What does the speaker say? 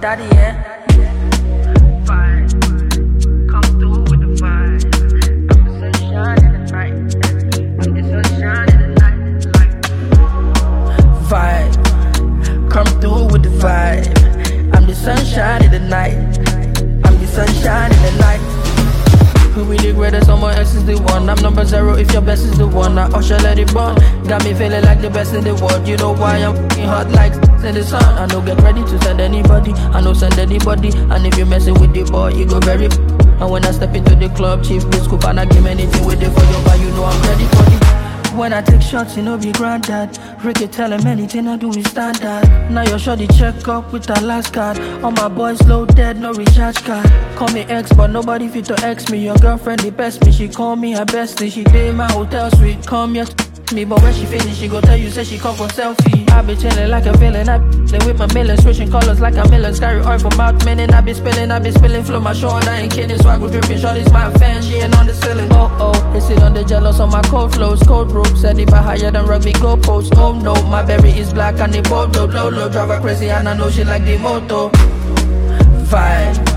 daddy, yeah. Vibe, come through with the vibe. I'm the sunshine in the night. I'm the sunshine in the night. Vibe, come through with the vibe. I'm the sunshine in the night. I'm the sunshine in the night. Who be the greatest? All my X is the one. I'm number 0 if your best is the one. I usher let it burn. Got me feeling like the best in the world. You know why I'm f***ing hot like in the sun. I know get ready to send anybody. I know send anybody. And if you messing with the boy, you go very. And when I step into the club, chief scoop and I give anything with it for you, but you know I'm ready for it. When I take shots, you know be granddad. Ricky tell him anything I do is standard. Now you're sure the check up with the last card. All my boys loaded, no recharge card. Call me ex, but nobody fit to ex me. Your girlfriend the best me, she call me her bestie. She did my hotel suite, come here me. But when she finish, she go tell you, say she come for selfie. I be chilling like a villain, I be with my millions, switching colors like a million. Carry oil from out minute, I be spilling, flow my shoulder, I ain't kidding. So I go dripping, shorty's my fan, she ain't on the ceiling. Oh, they sit on the jealous on my cold flows, cold rope. Said if I higher than rugby goalposts. Oh no, my berry is black and the boat low, drive her crazy and I know she like the moto. Vibe,